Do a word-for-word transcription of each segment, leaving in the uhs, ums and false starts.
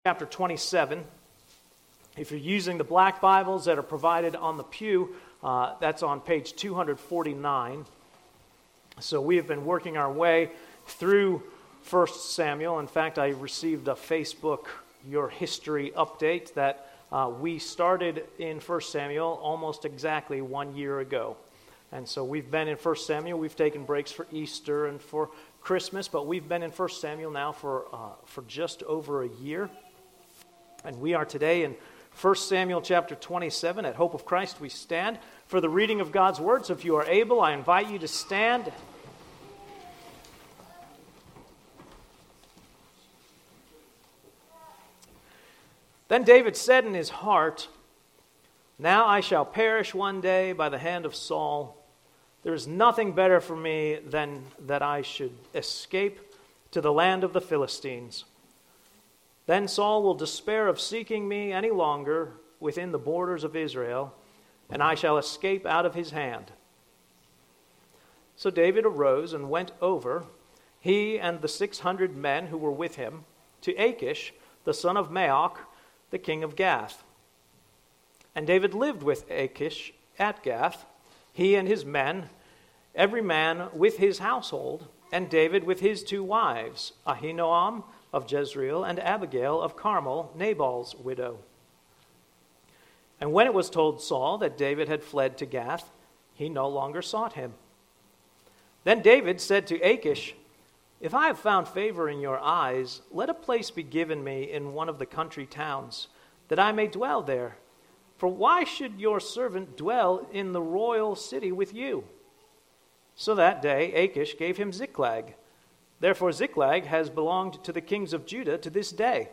Chapter twenty-seven. If you're using the black Bibles that are provided on the pew, uh, that's on page two forty-nine. So we have been working our way through First Samuel. In fact, I received a Facebook Your History update that uh, we started in First Samuel almost exactly one year ago. And so we've been in First Samuel. We've taken breaks for Easter and for Christmas, but we've been in First Samuel now for uh, for just over a year. And we are today in First Samuel chapter twenty-seven. At Hope of Christ we stand for the reading of God's Word. So if you are able, I invite you to stand. Then David said in his heart, "Now I shall perish one day by the hand of Saul. There is nothing better for me than that I should escape to the land of the Philistines. Then Saul will despair of seeking me any longer within the borders of Israel, and I shall escape out of his hand." So David arose and went over, he and the six hundred men who were with him, to Achish, the son of Maoch, the king of Gath. And David lived with Achish at Gath, he and his men, every man with his household, and David with his two wives, Ahinoam of Jezreel and Abigail of Carmel, Nabal's widow. And when it was told Saul that David had fled to Gath, he no longer sought him. Then David said to Achish, "If I have found favor in your eyes, let a place be given me in one of the country towns, that I may dwell there. For why should your servant dwell in the royal city with you?" So that day Achish gave him Ziklag. Therefore Ziklag has belonged to the kings of Judah to this day.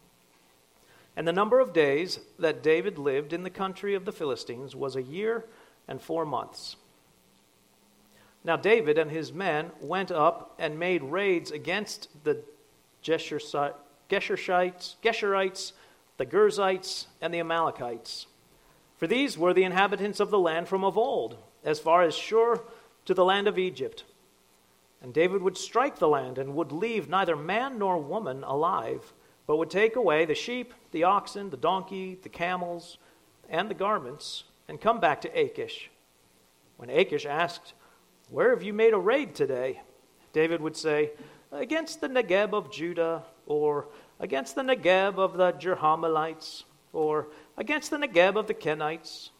And the number of days that David lived in the country of the Philistines was a year and four months. Now David and his men went up and made raids against the Geshurites, Geshurites, the Girzites, and the Amalekites. For these were the inhabitants of the land from of old, as far as Shur to the land of Egypt. And David would strike the land and would leave neither man nor woman alive, but would take away the sheep, the oxen, the donkey, the camels, and the garments, and come back to Achish. When Achish asked, "Where have you made a raid today?" David would say, "Against the Negeb of Judah," or "against the Negeb of the Jerahmeelites," or "against the Negeb of the Kenites."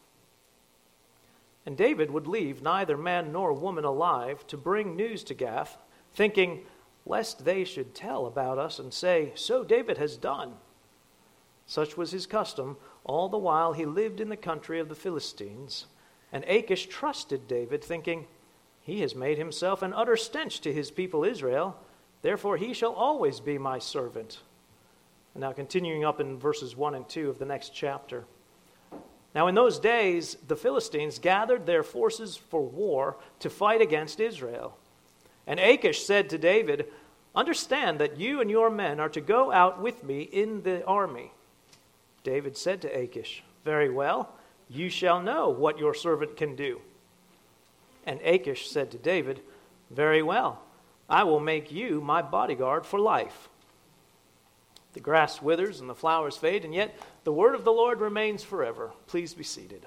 And David would leave neither man nor woman alive to bring news to Gath, thinking, lest they should tell about us and say, "So David has done." Such was his custom all the while he lived in the country of the Philistines. And Achish trusted David, thinking, "He has made himself an utter stench to his people Israel, therefore he shall always be my servant." And now continuing up in verses one and two of the next chapter. Now in those days the Philistines gathered their forces for war to fight against Israel. And Achish said to David, "Understand that you and your men are to go out with me in the army." David said to Achish, "Very well, you shall know what your servant can do." And Achish said to David, "Very well, I will make you my bodyguard for life." The grass withers and the flowers fade, and yet the word of the Lord remains forever. Please be seated.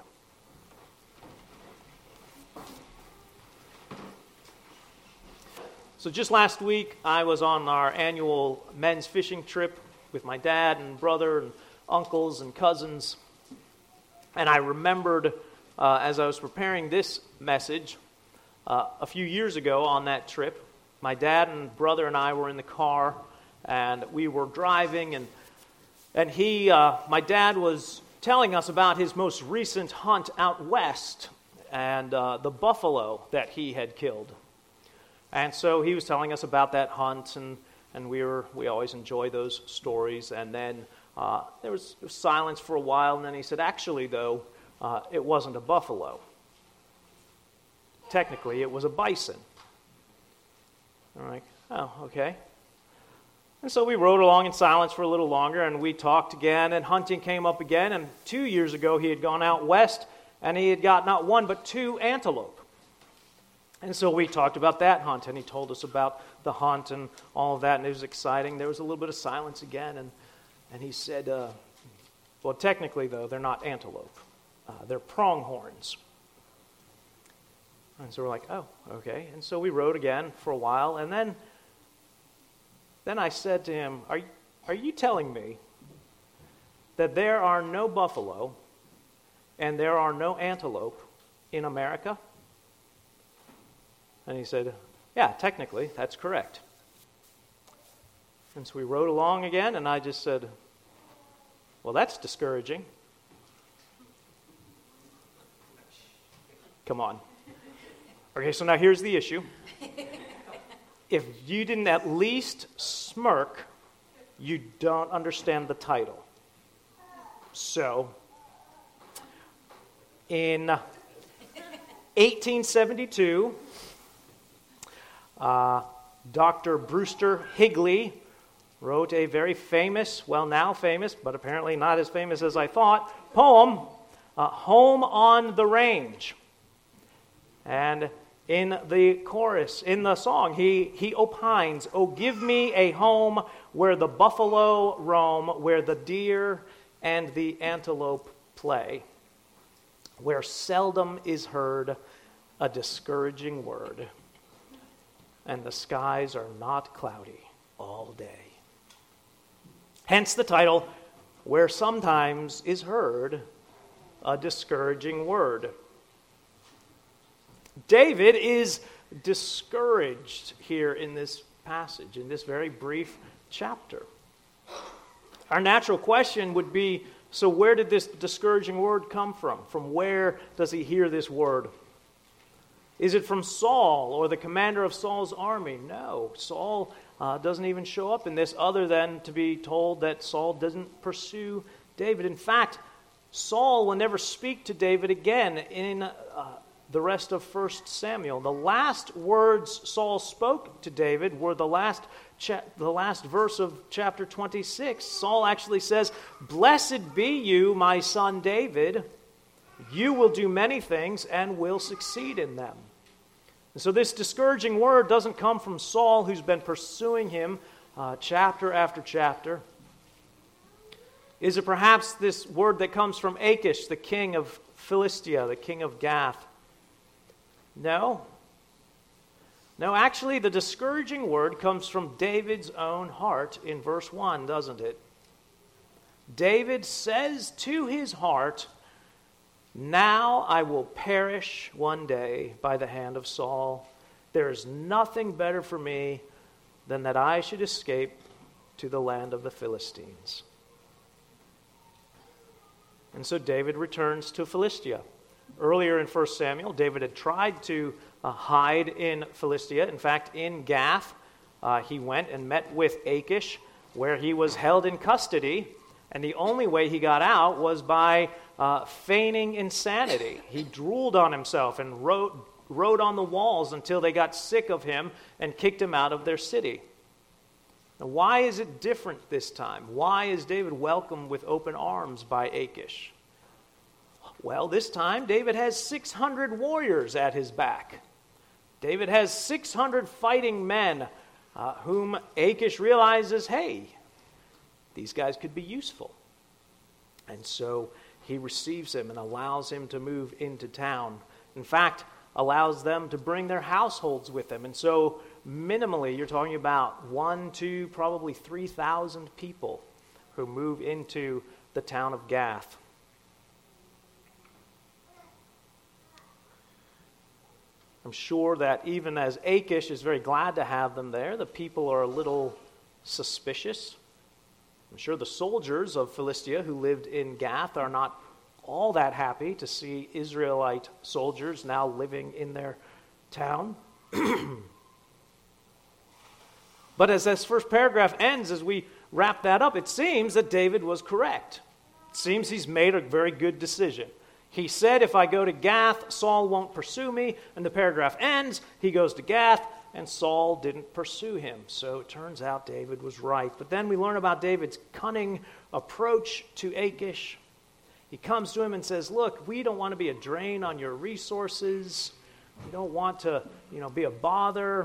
So just last week, I was on our annual men's fishing trip with my dad and brother and uncles and cousins. And I remembered, uh, as I was preparing this message, uh, a few years ago on that trip, my dad and brother and I were in the car, and we were driving, and and he, uh, my dad was telling us about his most recent hunt out west and uh, the buffalo that he had killed. And so he was telling us about that hunt, and, and we were we always enjoy those stories. And then uh, there was silence for a while, and then he said, "Actually, though, uh, it wasn't a buffalo. Technically, it was a bison." I'm like, "Oh, okay." And so we rode along in silence for a little longer, and we talked again, and hunting came up again. And two years ago, he had gone out west, and he had got not one, but two antelope. And so we talked about that hunt, and he told us about the hunt and all of that, and it was exciting. There was a little bit of silence again, and And he said, uh, well, technically, though, they're not antelope. Uh, they're pronghorns. And so we're like, oh, okay. And so we rode again for a while. And then then I said to him, are, are you telling me that there are no buffalo and there are no antelope in America? And he said, yeah, technically, that's correct. And so we rode along again, and I just said, well, that's discouraging. Come on. Okay, so now here's the issue. If you didn't at least smirk, you don't understand the title. So, in eighteen seventy-two, uh, Doctor Brewster Higley wrote a very famous, well now famous, but apparently not as famous as I thought, poem, uh, Home on the Range. And in the chorus, in the song, he, he opines, "Oh, give me a home where the buffalo roam, where the deer and the antelope play, where seldom is heard a discouraging word, and the skies are not cloudy all day." Hence the title, "Where sometimes is heard a discouraging word." David is discouraged here in this passage, in this very brief chapter. Our natural question would be, so where did this discouraging word come from? From where does he hear this word? Is it from Saul or the commander of Saul's army? No, Saul uh, doesn't even show up in this other than to be told that Saul doesn't pursue David. In fact, Saul will never speak to David again in uh, the rest of First Samuel. The last words Saul spoke to David were the last cha- the last verse of chapter twenty-six. Saul actually says, "Blessed be you, my son David. You will do many things and will succeed in them." And so this discouraging word doesn't come from Saul, who's been pursuing him uh, chapter after chapter. Is it perhaps this word that comes from Achish, the king of Philistia, the king of Gath? No. No, actually, the discouraging word comes from David's own heart in verse one, doesn't it? David says to his heart, "Now I will perish one day by the hand of Saul. There is nothing better for me than that I should escape to the land of the Philistines." And so David returns to Philistia. Earlier in First Samuel, David had tried to uh, hide in Philistia. In fact, in Gath, uh, he went and met with Achish, where he was held in custody. And the only way he got out was by uh, feigning insanity. He drooled on himself and wrote, wrote on the walls until they got sick of him and kicked him out of their city. Now, why is it different this time? Why is David welcomed with open arms by Achish? Well, this time David has six hundred warriors at his back. David has six hundred fighting men uh, whom Achish realizes, hey, these guys could be useful. And so he receives him and allows him to move into town. In fact, allows them to bring their households with them. And so minimally, you're talking about one, two, probably three thousand people who move into the town of Gath. I'm sure that even as Achish is very glad to have them there, the people are a little suspicious. I'm sure the soldiers of Philistia who lived in Gath are not all that happy to see Israelite soldiers now living in their town. But as this first paragraph ends, as we wrap that up, it seems that David was correct. It seems he's made a very good decision. He said, if I go to Gath, Saul won't pursue me. And the paragraph ends, he goes to Gath, and Saul didn't pursue him. So it turns out David was right. But then we learn about David's cunning approach to Achish. He comes to him and says, look, we don't want to be a drain on your resources. We don't want to, you know, be a bother.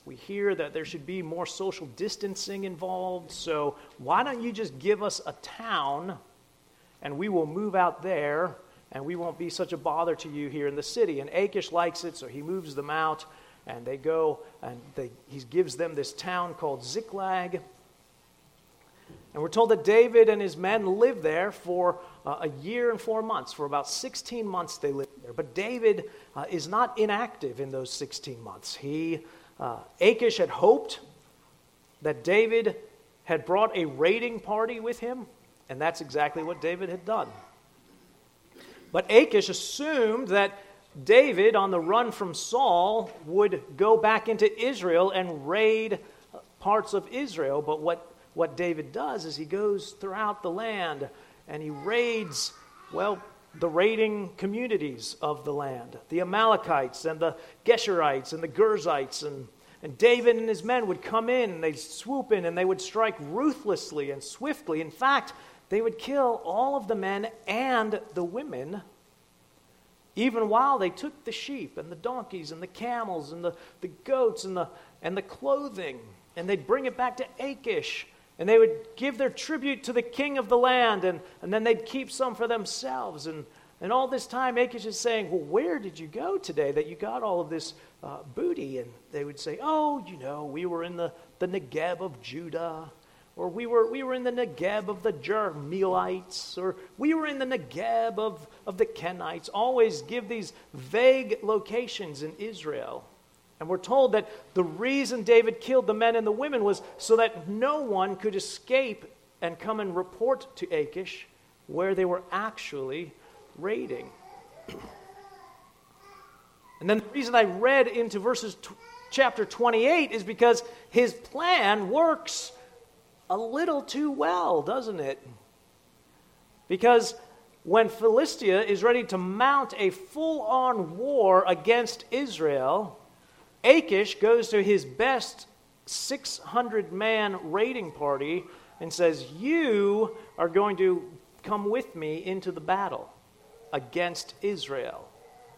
We hear that there should be more social distancing involved, so why don't you just give us a town and we will move out there and we won't be such a bother to you here in the city. And Achish likes it, so he moves them out and they go and they, he gives them this town called Ziklag. And we're told that David and his men lived there for uh, a year and four months. For about sixteen months they lived there. But David uh, is not inactive in those sixteen months. He, uh, Achish had hoped that David had brought a raiding party with him, and that's exactly what David had done. But Achish assumed that David, on the run from Saul, would go back into Israel and raid parts of Israel. But what What David does is he goes throughout the land and he raids, well, the raiding communities of the land, the Amalekites and the Geshurites and the Girzites. And, and David and his men would come in and they'd swoop in and they would strike ruthlessly and swiftly. In fact, they would kill all of the men and the women, even while they took the sheep and the donkeys and the camels and the, the goats and the, and the clothing. And they'd bring it back to Achish. And they would give their tribute to the king of the land, and, and then they'd keep some for themselves. And, and all this time, Achish is saying, well, where did you go today that you got all of this uh, booty? And they would say, oh, you know, we were in the, the Negeb of Judah, or we were we were in the Negeb of the Jermelites, or we were in the Negeb of, of the Kenites. Always give these vague locations in Israel. And we're told that the reason David killed the men and the women was so that no one could escape and come and report to Achish where they were actually raiding. And then the reason I read into verses t- chapter twenty-eight is because his plan works a little too well, doesn't it? Because when Philistia is ready to mount a full-on war against Israel, Achish goes to his best six hundred man raiding party and says, you are going to come with me into the battle against Israel.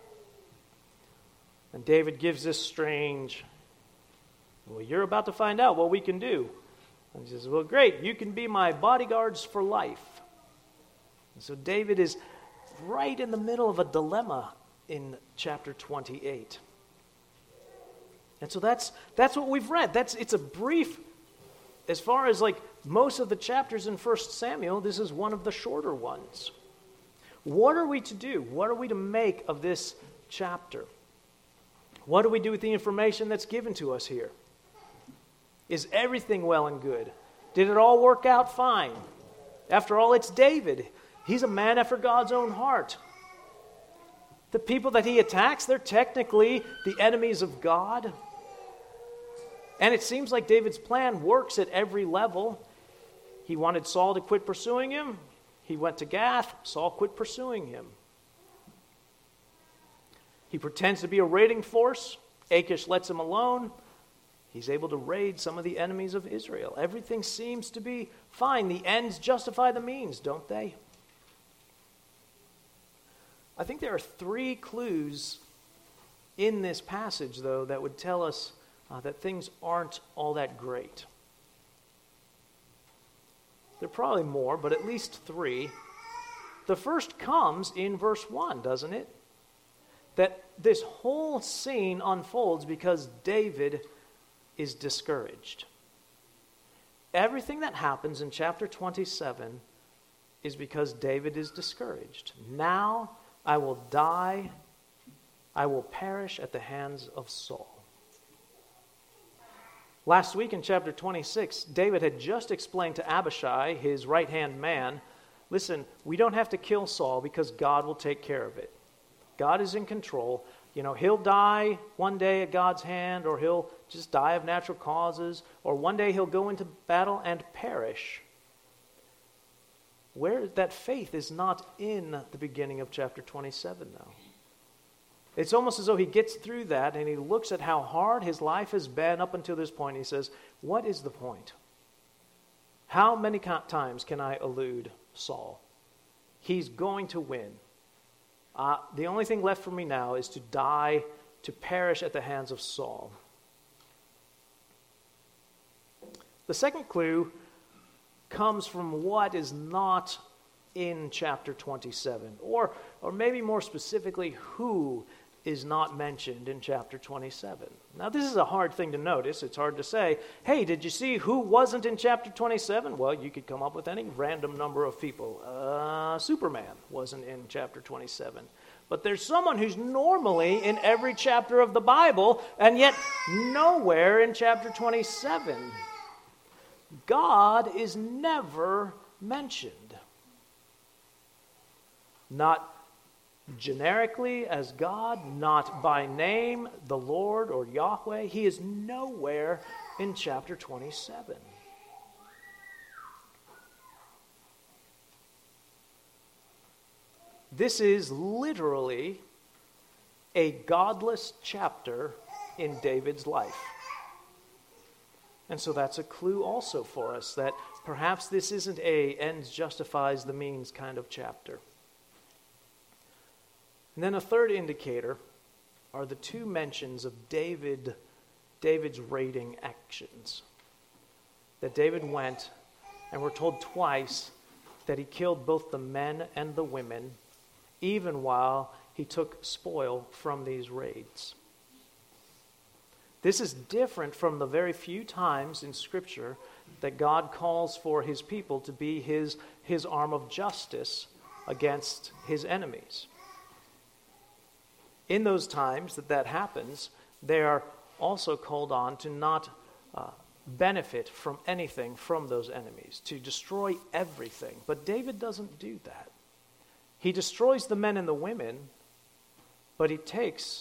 And David gives this strange, well, you're about to find out what we can do. And he says, well, great, you can be my bodyguards for life. And so David is right in the middle of a dilemma in chapter twenty-eight. And so that's that's what we've read. That's it's a brief, as far as like most of the chapters in First Samuel, this is one of the shorter ones. What are we to do? What are we to make of this chapter? What do we do with the information that's given to us here? Is everything well and good? Did it all work out fine? After all, it's David. He's a man after God's own heart. The people that he attacks, they're technically the enemies of God. And it seems like David's plan works at every level. He wanted Saul to quit pursuing him. He went to Gath. Saul quit pursuing him. He pretends to be a raiding force. Achish lets him alone. He's able to raid some of the enemies of Israel. Everything seems to be fine. The ends justify the means, don't they? I think there are three clues in this passage, though, that would tell us uh, that things aren't all that great. There are probably more, but at least three. The first comes in verse one, doesn't it? That this whole scene unfolds because David is discouraged. Everything that happens in chapter twenty-seven is because David is discouraged. Now I will die, I will perish at the hands of Saul. Last week in chapter twenty-six, David had just explained to Abishai, his right-hand man, listen, we don't have to kill Saul because God will take care of it. God is in control. You know, he'll die one day at God's hand, or he'll just die of natural causes, or one day he'll go into battle and perish. Where that faith is not in the beginning of chapter twenty-seven now. It's almost as though he gets through that and he looks at how hard his life has been up until this point. And he says, what is the point? How many times can I elude Saul? He's going to win. Uh, the only thing left for me now is to die, to perish at the hands of Saul. The second clue comes from what is not in chapter twenty-seven, or, or maybe more specifically, who is not mentioned in chapter twenty-seven. Now, this is a hard thing to notice. It's hard to say, hey, did you see who wasn't in chapter twenty-seven? Well, you could come up with any random number of people. Uh, Superman wasn't in chapter twenty-seven. But there's someone who's normally in every chapter of the Bible, and yet nowhere in chapter twenty-seven. God is never mentioned. Not generically as God, not by name, the Lord or Yahweh. He is nowhere in chapter twenty-seven. This is literally a godless chapter in David's life. And so that's a clue also for us that perhaps this isn't a ends justifies the means kind of chapter. And then a third indicator are the two mentions of David, David's raiding actions. That David went, and we're told twice that he killed both the men and the women, even while he took spoil from these raids. This is different from the very few times in Scripture that God calls for his people to be his, his arm of justice against his enemies. In those times that that happens, they are also called on to not uh, benefit from anything from those enemies, to destroy everything. But David doesn't do that. He destroys the men and the women, but he takes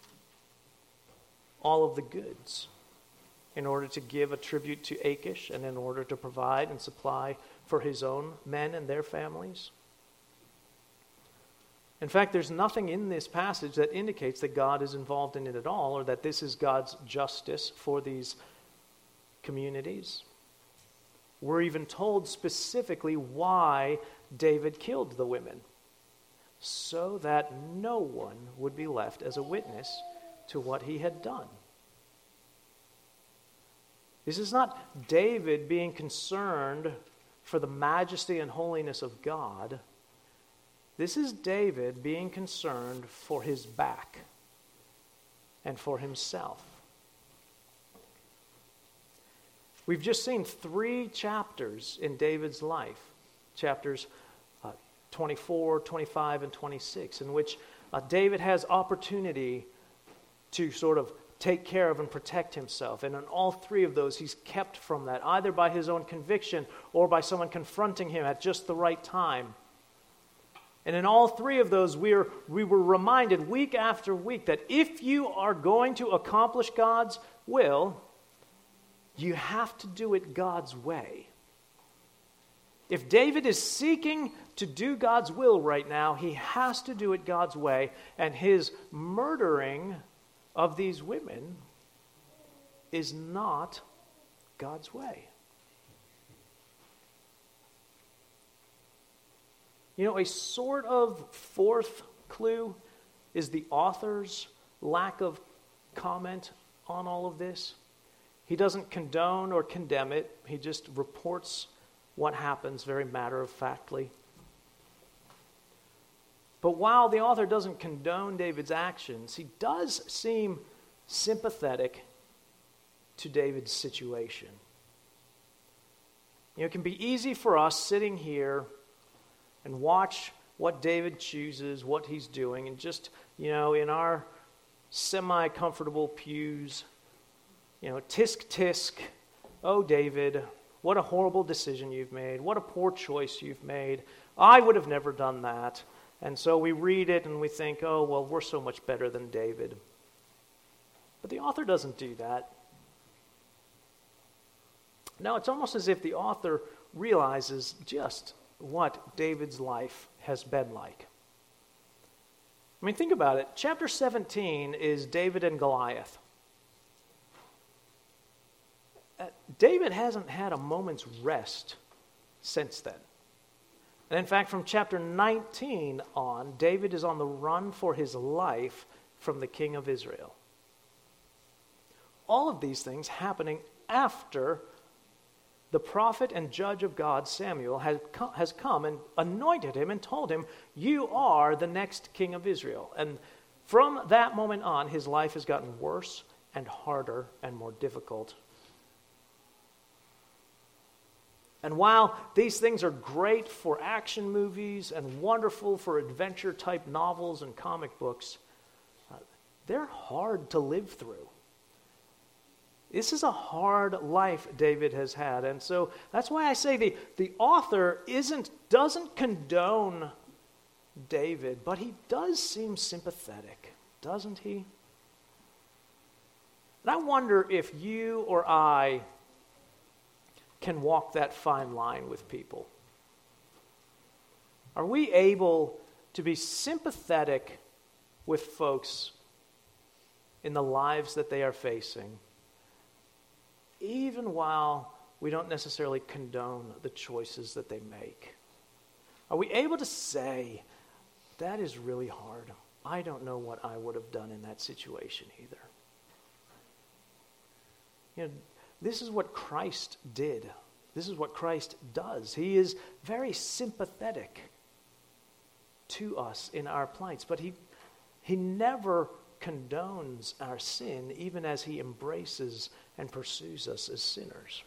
all of the goods in order to give a tribute to Achish and in order to provide and supply for his own men and their families. In fact, there's nothing in this passage that indicates that God is involved in it at all, or that this is God's justice for these communities. We're even told specifically why David killed the women, so that no one would be left as a witness to what he had done. This is not David being concerned for the majesty and holiness of God. This is David being concerned for his back and for himself. We've just seen three chapters in David's life, chapters uh, twenty-four, twenty-five, and twenty-six, in which uh, David has opportunity to sort of take care of and protect himself. And in all three of those, he's kept from that, either by his own conviction or by someone confronting him at just the right time. And in all three of those, we, are, we were reminded week after week that if you are going to accomplish God's will, you have to do it God's way. If David is seeking to do God's will right now, he has to do it God's way, and his murdering of these women is not God's way. You know, a sort of fourth clue is the author's lack of comment on all of this. He doesn't condone or condemn it. He just reports what happens very matter-of-factly. But while the author doesn't condone David's actions, he does seem sympathetic to David's situation. You know, it can be easy for us sitting here and watch what David chooses, what he's doing, and just, you know, in our semi-comfortable pews, you know, tisk tisk, oh David, what a horrible decision you've made, what a poor choice you've made, I would have never done that. And so we read it and we think, oh, well, we're so much better than David. But the author doesn't do that. No, it's almost as if the author realizes just what David's life has been like. I mean, think about it. Chapter seventeen is David and Goliath. Uh, David hasn't had a moment's rest since then. And in fact, from chapter nineteen on, David is on the run for his life from the king of Israel. All of these things happening after the prophet and judge of God, Samuel, has come, has come and anointed him and told him, you are the next king of Israel. And from that moment on, his life has gotten worse and harder and more difficult. And while these things are great for action movies and wonderful for adventure-type novels and comic books, uh, they're hard to live through. This is a hard life David has had. And so that's why I say the, the author isn't doesn't condone David, but he does seem sympathetic, doesn't he? And I wonder if you or I can walk that fine line with people. Are we able to be sympathetic with folks in the lives that they are facing, even while we don't necessarily condone the choices that they make? Are we able to say, that is really hard. I don't know what I would have done in that situation either. You know, this is what Christ did. This is what Christ does. He is very sympathetic to us in our plights, but he, he never condones our sin, even as he embraces and pursues us as sinners.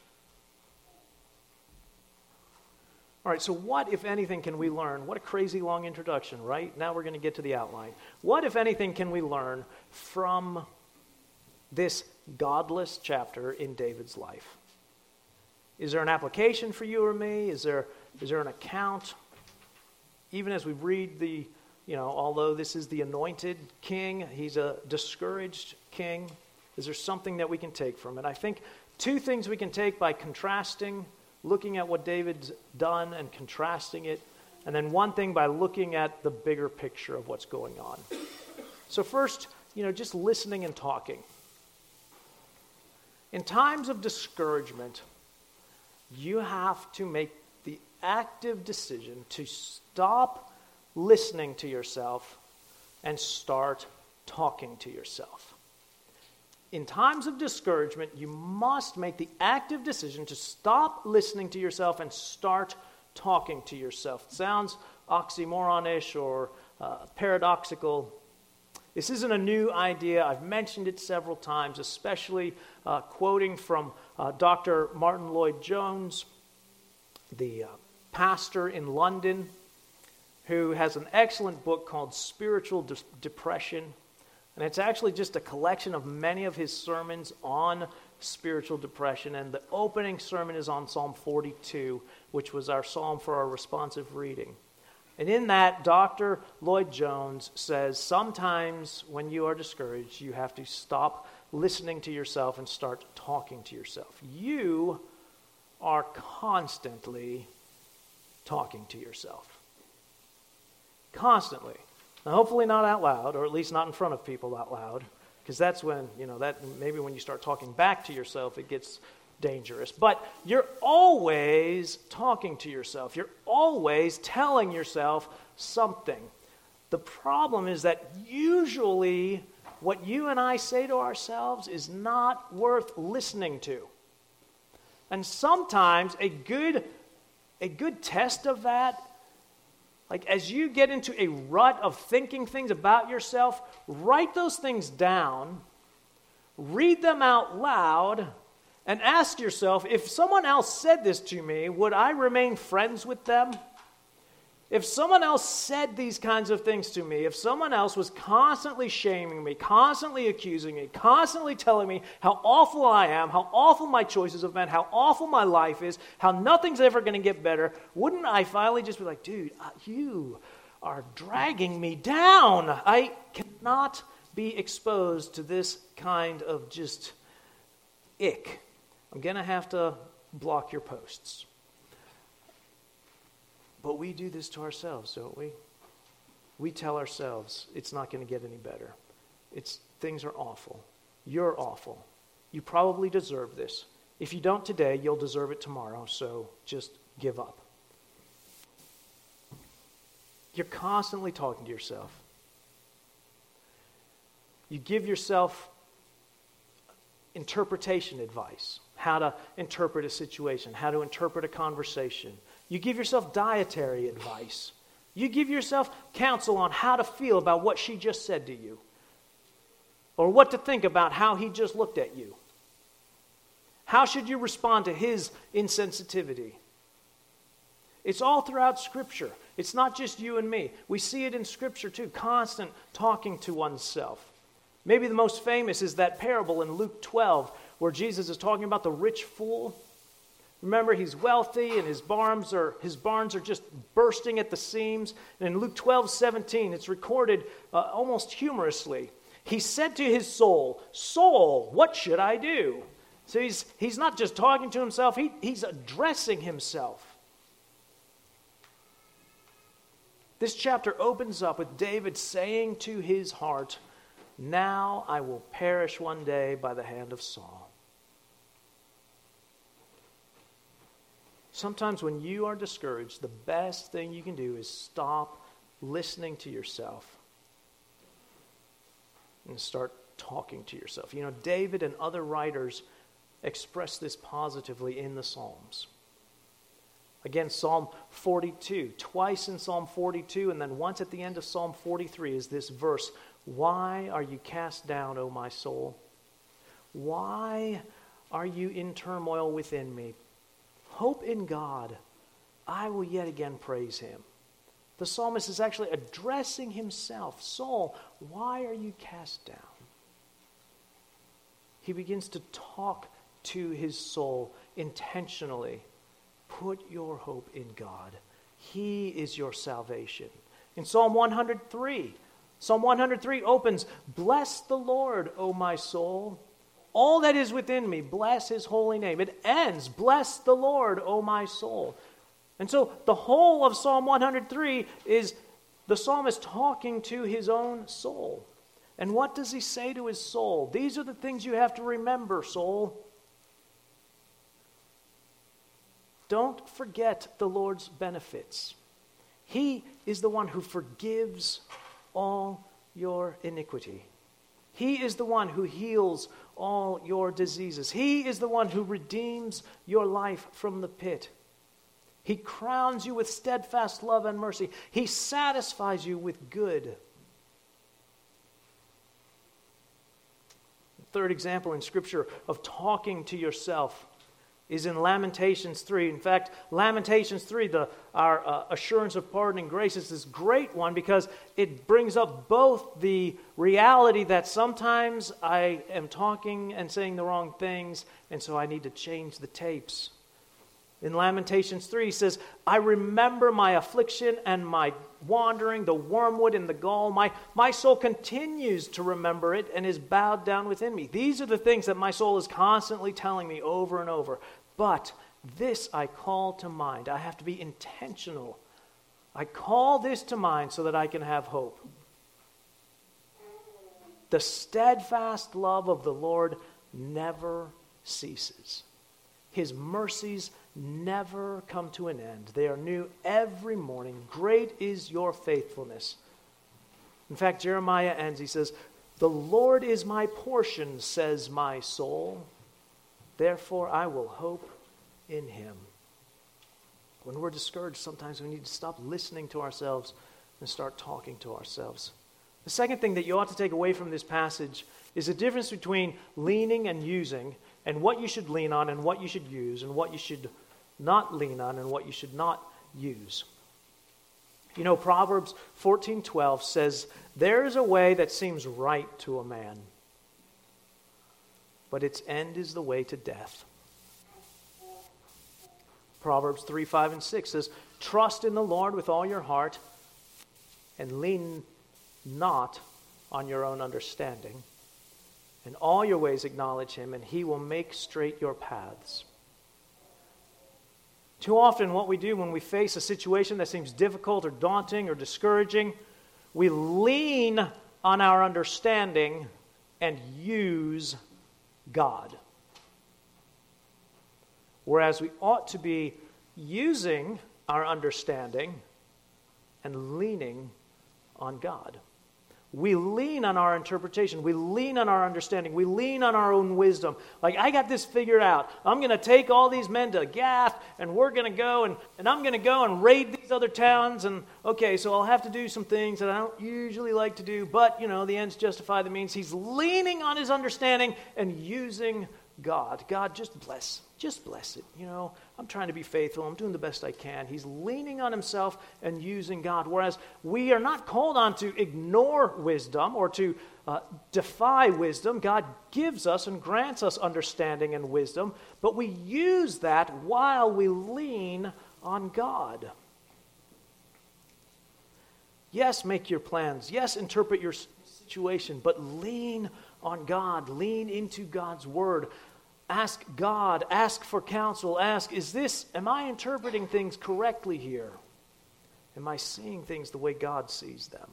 All right, so what, if anything, can we learn? What a crazy long introduction, right? Now we're going to get to the outline. What, if anything, can we learn from this godless chapter in David's life? Is there an application for you or me? Is there is there an account? Even as we read the, you know, although this is the anointed king, he's a discouraged king. Is there something that we can take from it? I think two things we can take by contrasting, looking at what David's done and contrasting it, and then one thing by looking at the bigger picture of what's going on. So first, you know, just listening and talking. In times of discouragement, you have to make the active decision to stop listening to yourself and start talking to yourself. In times of discouragement, you must make the active decision to stop listening to yourself and start talking to yourself. It sounds oxymoronish or uh, paradoxical. This isn't a new idea. I've mentioned it several times, especially uh, quoting from uh, Doctor Martin Lloyd-Jones, the uh, pastor in London, who has an excellent book called Spiritual De- Depression. And it's actually just a collection of many of his sermons on spiritual depression. And the opening sermon is on Psalm forty-two, which was our psalm for our responsive reading. And in that, Doctor Lloyd-Jones says, sometimes when you are discouraged, you have to stop listening to yourself and start talking to yourself. You are constantly talking to yourself. Constantly. Now, hopefully not out loud, or at least not in front of people out loud, because that's when, you know, that maybe when you start talking back to yourself, it gets dangerous. But you're always talking to yourself. You're always telling yourself something. The problem is that usually what you and I say to ourselves is not worth listening to. And sometimes a good, a good test of that, like as you get into a rut of thinking things about yourself, write those things down, read them out loud, and ask yourself, if someone else said this to me, would I remain friends with them? If someone else said these kinds of things to me, if someone else was constantly shaming me, constantly accusing me, constantly telling me how awful I am, how awful my choices have been, how awful my life is, how nothing's ever going to get better, wouldn't I finally just be like, dude, uh, you are dragging me down. I cannot be exposed to this kind of just ick. I'm going to have to block your posts. But we do this to ourselves, don't we? We tell ourselves it's not going to get any better. It's things are awful. You're awful. You probably deserve this. If you don't today, you'll deserve it tomorrow, so just give up. You're constantly talking to yourself. You give yourself interpretation advice. how to interpret a situation, how to interpret a conversation. You give yourself dietary advice. You give yourself counsel on how to feel about what she just said to you, or what to think about how he just looked at you. How should you respond to his insensitivity? It's all throughout Scripture. It's not just you and me. We see it in Scripture too, constant talking to oneself. Maybe the most famous is that parable in Luke twelve where Jesus is talking about the rich fool. Remember, he's wealthy and his barns are his barns are just bursting at the seams. And in Luke twelve seventeen, it's recorded uh, almost humorously. He said to his soul, "Soul, what should I do?" So he's he's not just talking to himself, he, he's addressing himself. This chapter opens up with David saying to his heart, "Now I will perish one day by the hand of Saul." Sometimes when you are discouraged, the best thing you can do is stop listening to yourself and start talking to yourself. You know, David and other writers express this positively in the Psalms. Again, Psalm forty-two, twice in Psalm forty-two, and then once at the end of Psalm forty-three is this verse, "Why are you cast down, O my soul? Why are you in turmoil within me? Hope in God. I will yet again praise him." The psalmist is actually addressing himself. Soul, why are you cast down? He begins to talk to his soul intentionally. Put your hope in God. He is your salvation. In Psalm one hundred three, Psalm one hundred three opens, "Bless the Lord, O my soul. All that is within me, bless his holy name." It ends, "Bless the Lord, O my soul." And so the whole of Psalm one hundred three is the psalmist talking to his own soul. And what does he say to his soul? These are the things you have to remember, soul. Don't forget the Lord's benefits. He is the one who forgives all your iniquity. He is the one who heals all your diseases. He is the one who redeems your life from the pit. He crowns you with steadfast love and mercy. He satisfies you with good. The third example in Scripture of talking to yourself is in Lamentations three. In fact, Lamentations three, the, our uh, assurance of pardon and grace, is this great one because it brings up both the reality that sometimes I am talking and saying the wrong things, and so I need to change the tapes. In Lamentations three, he says, "I remember my affliction and my wandering, the wormwood and the gall. My, my soul continues to remember it and is bowed down within me." These are the things that my soul is constantly telling me over and over. But this I call to mind. I have to be intentional. I call this to mind so that I can have hope. The steadfast love of the Lord never ceases. His mercies never come to an end. They are new every morning. Great is your faithfulness. In fact, Jeremiah ends, he says, "The Lord is my portion, says my soul. Therefore I will hope in him." When we're discouraged, sometimes we need to stop listening to ourselves and start talking to ourselves. The second thing that you ought to take away from this passage is the difference between leaning and using, and what you should lean on and what you should use, and what you should not lean on and what you should not use. You know, Proverbs fourteen twelve says, "There is a way that seems right to a man, but its end is the way to death." Proverbs three, five, and six says, "Trust in the Lord with all your heart, and lean not on your own understanding. In all your ways acknowledge him, and he will make straight your paths." Too often what we do when we face a situation that seems difficult or daunting or discouraging, we lean on our understanding and use God. Whereas we ought to be using our understanding and leaning on God. we lean on our interpretation. We lean on our understanding. We lean on our own wisdom. Like, I got this figured out. I'm going to take all these men to Gath, and we're going to go, and, and I'm going to go and raid these other towns. And, okay, so I'll have to do some things that I don't usually like to do. But, you know, the ends justify the means. He's leaning on his understanding and using God. God, just bless. Just bless it. You know, I'm trying to be faithful. I'm doing the best I can. He's leaning on himself and using God. Whereas we are not called on to ignore wisdom or to uh, defy wisdom. God gives us and grants us understanding and wisdom, but we use that while we lean on God. Yes, make your plans. Yes, interpret your situation, but lean on God. Lean into God's word. Ask God, ask for counsel, ask, is this, am I interpreting things correctly here? Am I seeing things the way God sees them?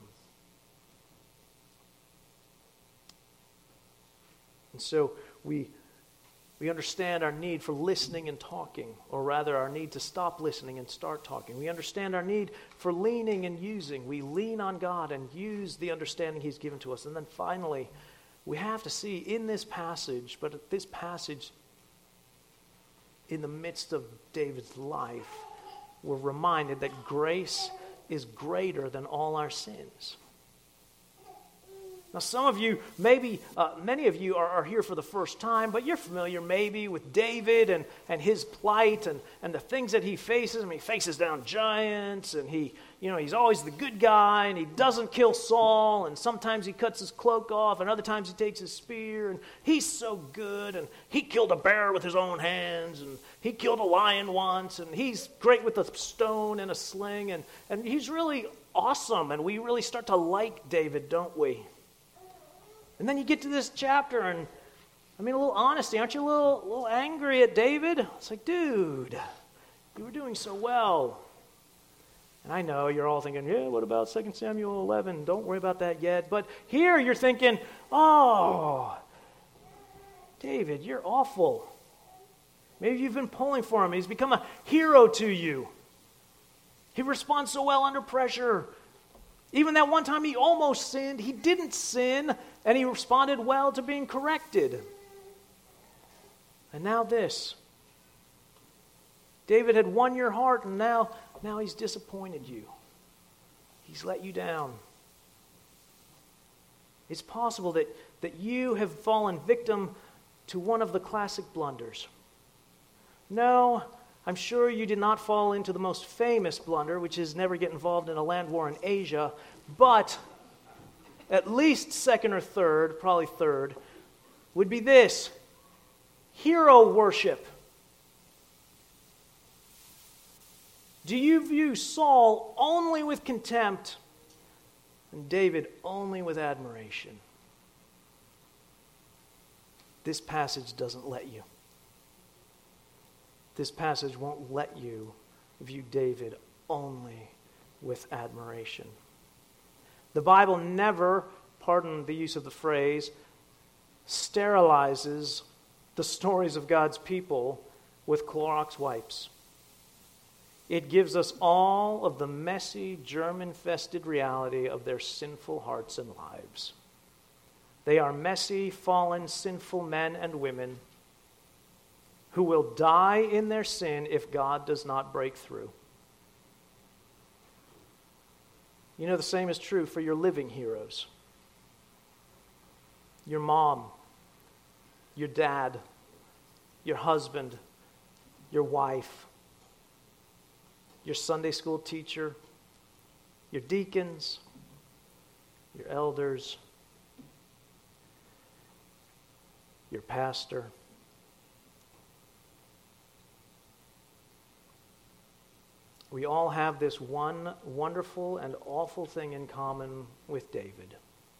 And so we, we understand our need for listening and talking, or rather our need to stop listening and start talking. We understand our need for leaning and using. We lean on God and use the understanding He's given to us. And then finally, we have to see in this passage, but at this passage, in the midst of David's life, we're reminded that grace is greater than all our sins. Now, some of you, maybe uh, many of you are, are here for the first time, but you're familiar maybe with David and, and his plight and, and the things that he faces. I mean, he faces down giants, and he, you know, he's always the good guy, and he doesn't kill Saul, and sometimes he cuts his cloak off, and other times he takes his spear, and he's so good, and he killed a bear with his own hands, and he killed a lion once, and he's great with a stone and a sling, and, and he's really awesome, and we really start to like David, don't we? And then you get to this chapter, and I mean, a little honesty. Aren't you a little, a little angry at David? It's like, dude, you were doing so well. And I know you're all thinking, yeah, what about Second Samuel eleven? Don't worry about that yet. But here you're thinking, oh, David, you're awful. Maybe you've been pulling for him. He's become a hero to you. He responds so well under pressure. Even that one time he almost sinned, he didn't sin, and he responded well to being corrected. And now this. David had won your heart, and now, now he's disappointed you. He's let you down. It's possible that, that you have fallen victim to one of the classic blunders. No, I'm sure you did not fall into the most famous blunder, which is never get involved in a land war in Asia, but at least second or third, probably third, would be this: hero worship. Do you view Saul only with contempt and David only with admiration? This passage doesn't let you. This passage won't let you view David only with admiration. The Bible never, pardon the use of the phrase, sterilizes the stories of God's people with Clorox wipes. It gives us all of the messy, germ-infested reality of their sinful hearts and lives. They are messy, fallen, sinful men and women who will die in their sin if God does not break through. You know, the same is true for your living heroes. Your mom, your dad, your husband, your wife, your Sunday school teacher, your deacons, your elders, your pastor. We all have this one wonderful and awful thing in common with David.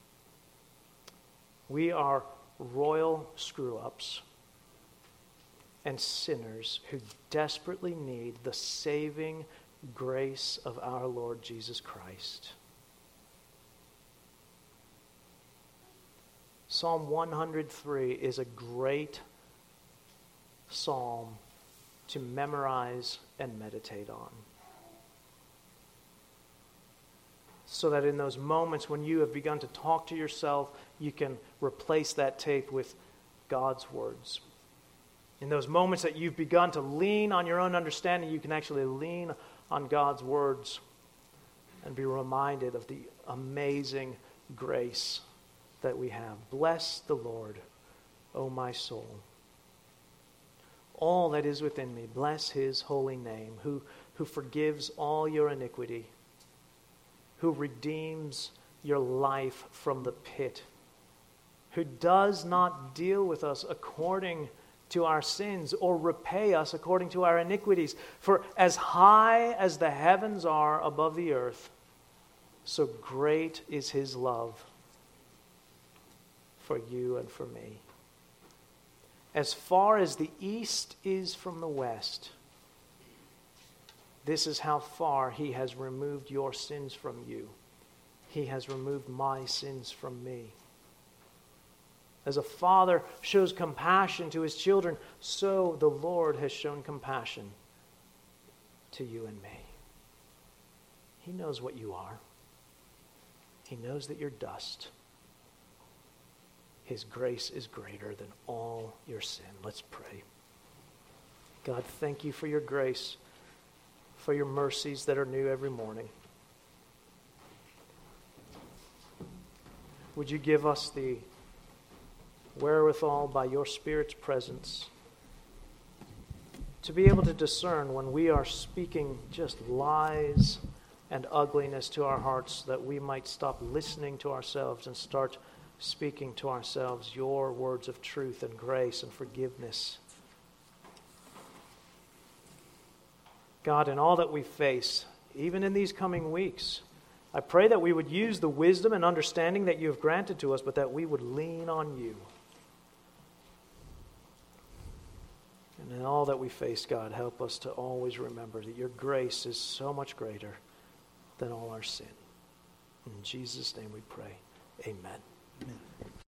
We are royal screw-ups and sinners who desperately need the saving grace of our Lord Jesus Christ. Psalm one hundred three is a great psalm to memorize and meditate on. so that in those moments when you have begun to talk to yourself, you can replace that tape with God's words. In those moments that you've begun to lean on your own understanding, you can actually lean on God's words and be reminded of the amazing grace that we have. Bless the Lord, O my soul. All that is within me, bless his holy name, who, who forgives all your iniquity, who redeems your life from the pit, who does not deal with us according to our sins or repay us according to our iniquities. For as high as the heavens are above the earth, so great is his love for you and for me. As far as the east is from the west, this is how far he has removed your sins from you. He has removed my sins from me. As a father shows compassion to his children, so the Lord has shown compassion to you and me. He knows what you are. He knows that you're dust. His grace is greater than all your sin. Let's pray. God, thank you for your grace, for your mercies that are new every morning. Would you give us the wherewithal by your Spirit's presence to be able to discern when we are speaking just lies and ugliness to our hearts, that we might stop listening to ourselves and start speaking to ourselves your words of truth and grace and forgiveness. God, in all that we face, even in these coming weeks, I pray that we would use the wisdom and understanding that you have granted to us, but that we would lean on you. And in all that we face, God, help us to always remember that your grace is so much greater than all our sin. In Jesus' name we pray. Amen. Amen.